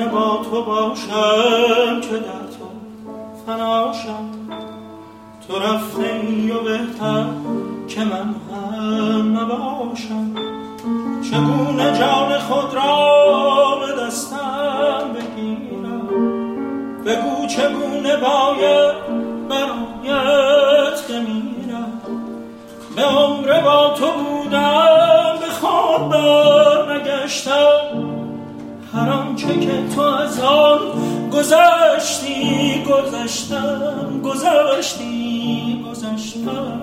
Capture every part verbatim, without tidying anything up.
با تو باشم که در تو فناشم. تو رفته ای و بهتر که من هم نباشم. چگونه جان خود را به دستم بگیرم؟ بگو چگونه باید برایت بمیرم؟ به عمر با تو بودم به خود برنگشتم. هر آنچه که تو از آن گذشتی گذشتم گذشتی گذشتم.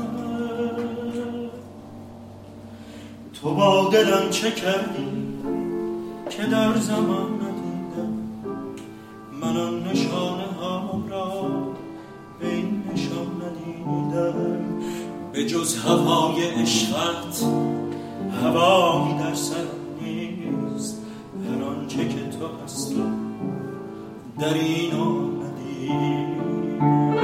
تو با دلم چه کردی که در زمان ندیدم؟ من آن نشانه ها را به این نشان ندیدم. به جز هوای عشقت هوایی در سرم نیست. هر آنچه که تو هستی در اینو ندیدم.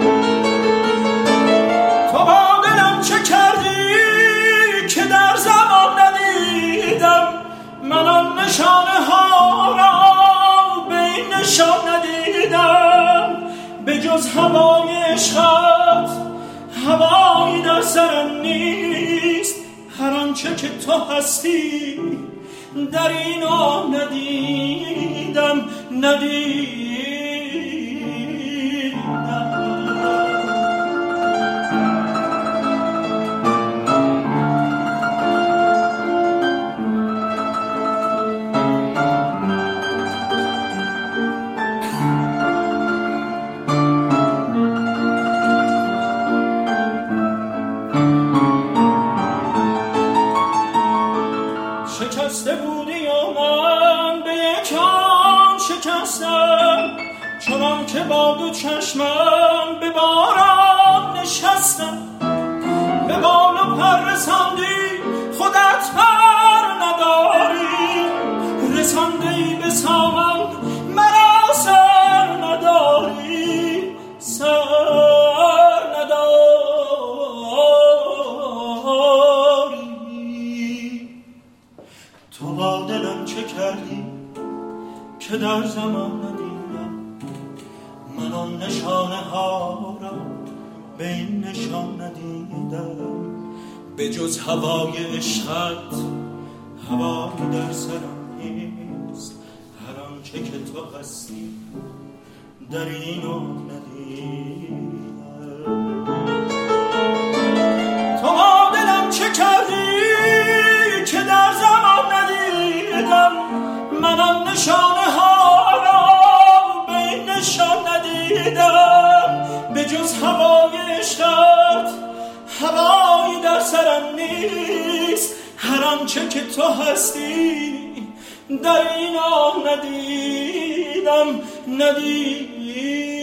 تو با دلم چه کردی که در زمان ندیدم؟ من آن نشانه ها را به این نشان ندیدم. به جز هوای عشقت هوایی در سرم نیست. هر آنچه که تو هستی در اینو ندیدم ندیدم. شکسته بودی و من به یک آن شکستم. چنان که با دو چشمم به باران نشستم. به بال و پر رساندی خودت پر نداری. رساندی به سامن مرا سر نداری. سر نداری. تو با دلم چه کردی که در زمان ندیدم؟ من آن نشانه ها را به این نشان ندیدم. به جز هوای عشقت هوایی در سرم نیست. هر آنچه که تو هستی در اینو ندیدم. تو با دلم چه کردی که در زمان ندیدم؟ من آن نشانه ها را به این نشان ندیدم. به جز هوای عشقت هوایی در سرم نیست. هر آنچه که تو هستی در اینو ندیدم ندیدم.